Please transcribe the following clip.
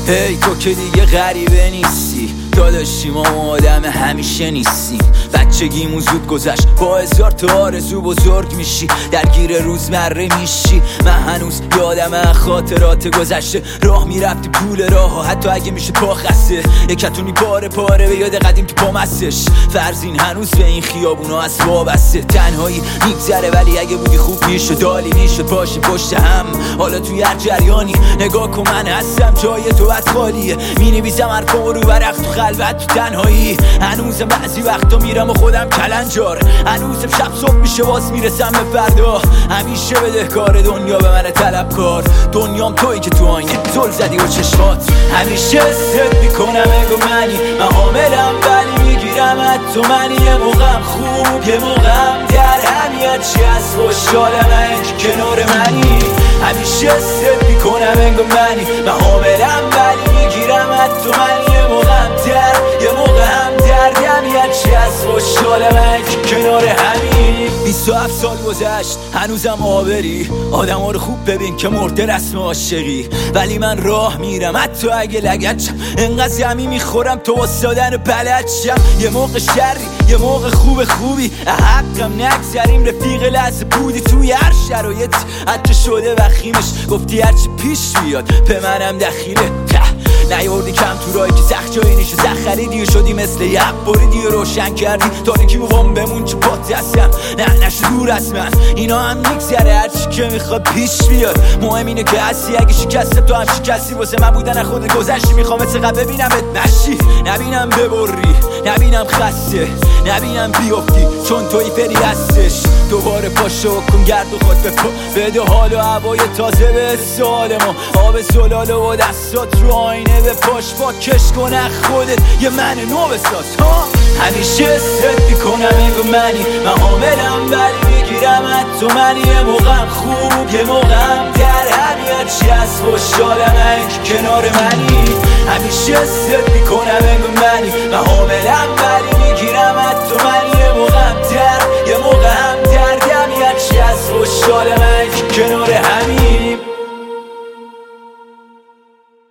هی تو که دیگه غریبه نیستی، داداشی ما آدم همیشه نیستیم. بچگیمون زود گذشت، با هزار تا آرزو بزرگ میشی، درگیر روزمره میشی. من هنوز یادم خاطرات گذشته، راه میرفتی پول راه و حتی اگه میشه پا خسته، یکتونی پاره پاره به یاد قدیم تو پامستش. فرزین هنوز به این خیابونا از وابسته، تنهایی میگذره ولی اگه بودی خوب میشد، عالی میشد باشی پشت هم. حالا توی هر جریانی نگاه کن من هستم، جای تو از خالیه، مینویسم حرفامو رو ورق تو خلوت تو تنهایی. هنوزم بعضی وقتا میرم و خودم کلنجار، هنوزم شب صبح میشه باز میرسم به فردا. همیشه بدهکار دنیا به من طلبکار، دنیام تویی که تو آینه زل زدی و چشمات. همیشه ست میکنم اگه منی، من حاملم ولی میگیرم تو منی. یه موقعم خوب یه موقعم در همیت چی از خوشحالم اگه کنار منی. همیشه ست میکنم اگه منی، من حاملم ولی میگیرم تو منی. یه موقعم یه موقعم دردم چی از خوشحالم اگه کنار همین. 27 سال گذشت هنوزم آبری، آدم ها رو خوب ببین که مرده رسم عاشقی. ولی من راه میرم حتی اگه لگتشم، انقدر زمین میخورم تو واسادن بلدشم. یه موقع شری یه موقع خوبی، حقم نگذریم رفیق لحظه بودی توی هر شرایط. حتی شده وخیمش گفتی هرچی پیش بیاد به منم دخیله. نیاوردی کم تو راهی که سخت جایی نیشه، خریدی و شدی مثل یه بریدی و روشن کردی تاریکی موقعم بمون چه پات دستم. نه نشو دور از من، اینا هم میگذره هرچی که میخواد پیش بیاد. مهم اینه که هستی، اگه شکسته تو هم شکستی. واسه من بودن خود گذشتی، میخوام مثل قبل ببینمت مشی، نبینم ببری، نبینم خسته، نبینم بیافتی چون توی فری هستش. دوباره پاشو کن گرد و خود بپا، بده حال و هوای تازه به سال ما. آب زلاله و دستات رو آینه به پاش با کش کنه خودت یه من نو بساز ها. همیشه ست میکنم اگه منی، من حاملم ولی میگیرم تو منی. یه موقعم خوب یه موقعم در همیت چی از خوشحالم اگه کنار منی. همیشه ست میکنم